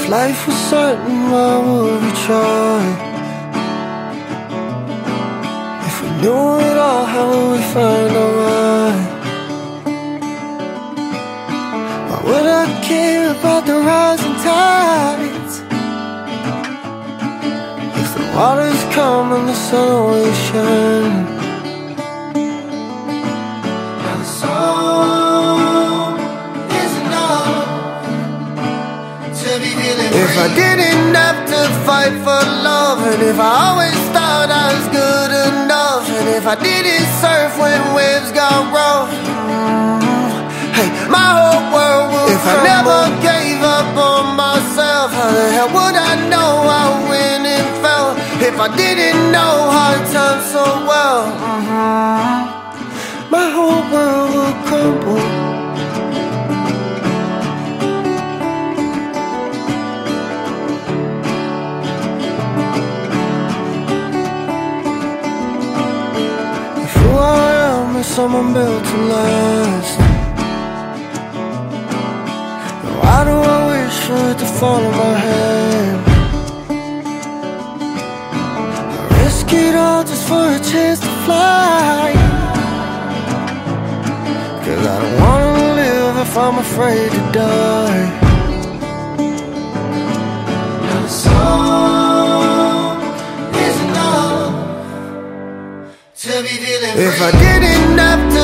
If life was certain, why would we try? If we knew it all, how would we find a way? Why would I care about the rising tides? If the water's calm and the sun always shines. Now the song is enough to be feeling free. If I didn't have to fight for love, and if I always thought I was good enough, and if I didn't surf when waves got rough, hey, my whole world would if crumble. I never gave up on myself, how the hell would I know how winning felt? If I didn't know hard times so well, my whole world would crumble. If who I am is someone built to last, why do I wish for it to fall in my hand? I risk it all just for a chance to fly, 'cause I don't wanna live if I'm afraid to die. Now the song is enough to be feeling free. If I didn't have to